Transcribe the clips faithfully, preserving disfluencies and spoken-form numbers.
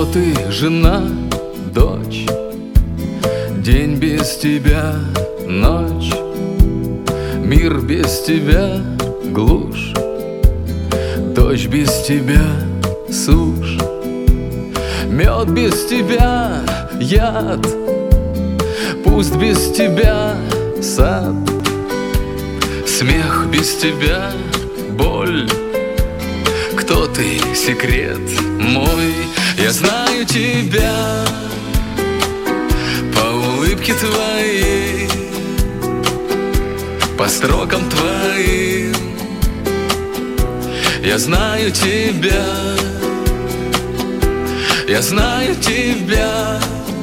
Кто ты, жена, дочь? День без тебя, ночь. Мир без тебя, глушь. Дождь без тебя, сушь. Мед без тебя, яд. Пусть без тебя, сад. Смех без тебя, боль. Кто ты, секрет мой? Я знаю тебя по улыбке твоей, по строкам твоим. Я знаю тебя, я знаю тебя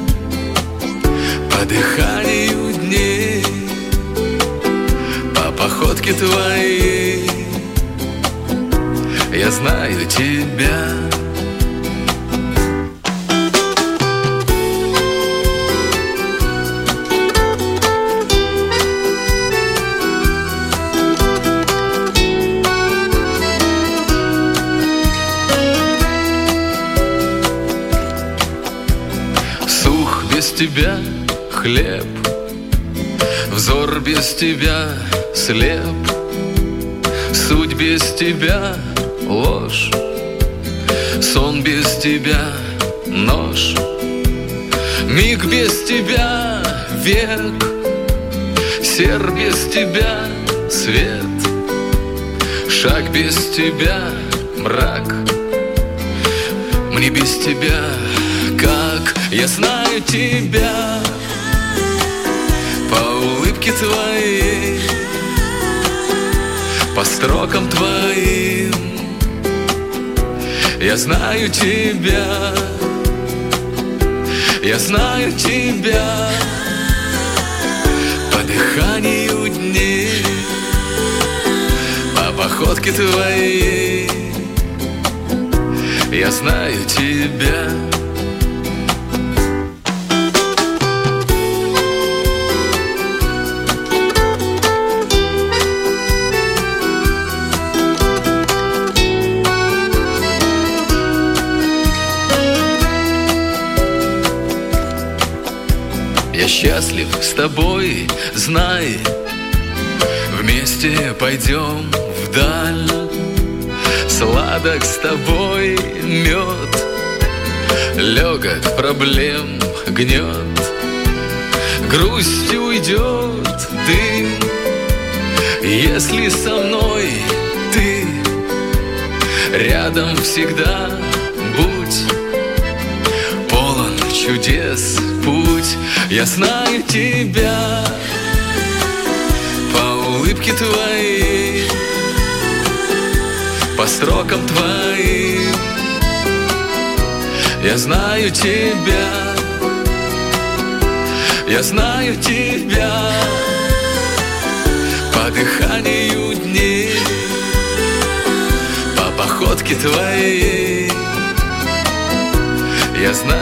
по дыханию дней, по походке твоей. Я знаю тебя. Сух без тебя хлеб, взор без тебя слеп, суть без тебя ложь, сон без тебя нож, миг без тебя век, сер без тебя свет, шаг без тебя мрак. Мне без тебя как? Я знаю тебя по улыбке твоей, по строкам твоим. Я знаю тебя, я знаю тебя по дыханию дней, по походке твоей. Я знаю тебя. Я счастлив с тобой, знай, вместе пойдем вдаль. Сладок с тобой мед, легок проблем гнет. Грустью уйдет дым, если со мной ты. Рядом всегда будь, полон чудес путь. Я знаю тебя по улыбке твоей, по строкам твоим. Я знаю тебя, я знаю тебя по дыханию дней, по походке твоей. Я знаю